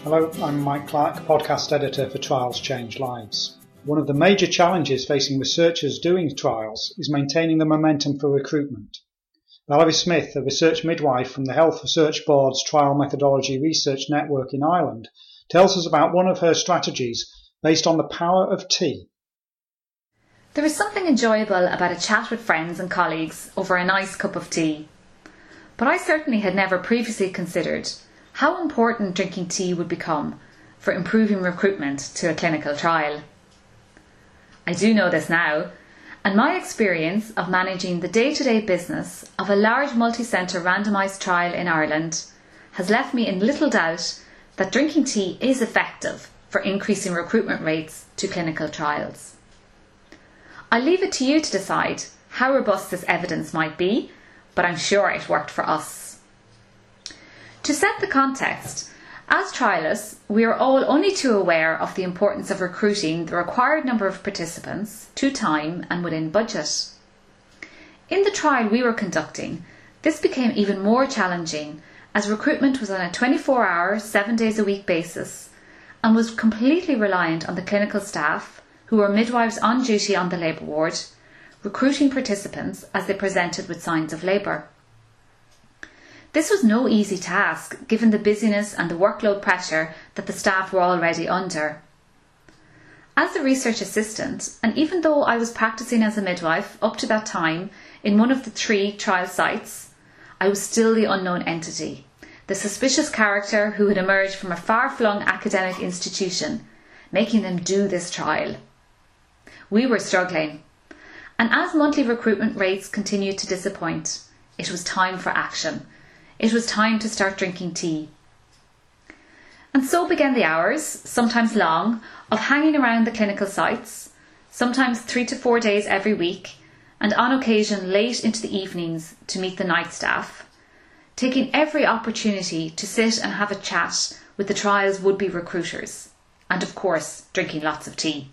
Hello, I'm Mike Clark, podcast editor for Trials Change Lives. One of the major challenges facing researchers doing trials is maintaining the momentum for recruitment. Valerie Smith, a research midwife from the Health Research Board's Trial Methodology Research Network in Ireland, tells us about one of her strategies based on the power of tea. There is something enjoyable about a chat with friends and colleagues over a nice cup of tea. But I certainly had never previously considered how important drinking tea would become for improving recruitment to a clinical trial. I do know this now, and my experience of managing the day-to-day business of a large multi-centre randomised trial in Ireland has left me in little doubt that drinking tea is effective for increasing recruitment rates to clinical trials. I leave it to you to decide how robust this evidence might be, but I'm sure it worked for us. To set the context, as trialists, we are all only too aware of the importance of recruiting the required number of participants to time and within budget. In the trial we were conducting, this became even more challenging as recruitment was on a 24-hour, 7 days a week basis and was completely reliant on the clinical staff, who were midwives on duty on the labour ward, recruiting participants as they presented with signs of labour. This was no easy task, given the busyness and the workload pressure that the staff were already under. As the research assistant, and even though I was practising as a midwife up to that time in one of the 3 trial sites, I was still the unknown entity, the suspicious character who had emerged from a far-flung academic institution, making them do this trial. We were struggling, and as monthly recruitment rates continued to disappoint, it was time for action. It was time to start drinking tea. And so began the hours, sometimes long, of hanging around the clinical sites, sometimes 3 to 4 days every week, and on occasion late into the evenings to meet the night staff, taking every opportunity to sit and have a chat with the trial's would-be recruiters, and of course, drinking lots of tea.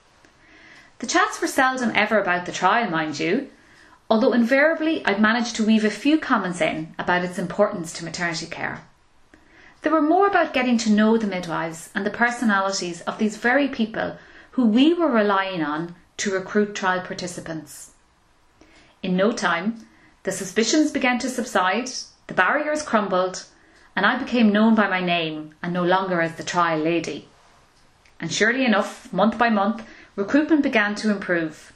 The chats were seldom ever about the trial, mind you, although invariably I'd managed to weave a few comments in about its importance to maternity care. They were more about getting to know the midwives and the personalities of these very people who we were relying on to recruit trial participants. In no time, the suspicions began to subside, the barriers crumbled, and I became known by my name and no longer as the trial lady. And surely enough, month by month, recruitment began to improve.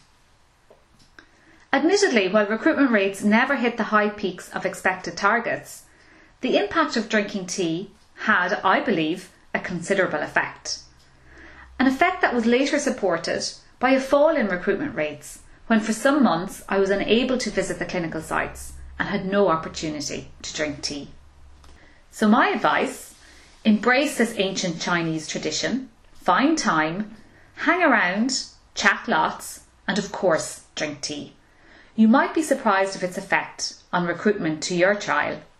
Admittedly, while recruitment rates never hit the high peaks of expected targets, the impact of drinking tea had, I believe, a considerable effect. An effect that was later supported by a fall in recruitment rates, when for some months I was unable to visit the clinical sites and had no opportunity to drink tea. So my advice: embrace this ancient Chinese tradition, find time, hang around, chat lots, and of course drink tea. You might be surprised of its effect on recruitment to your trial.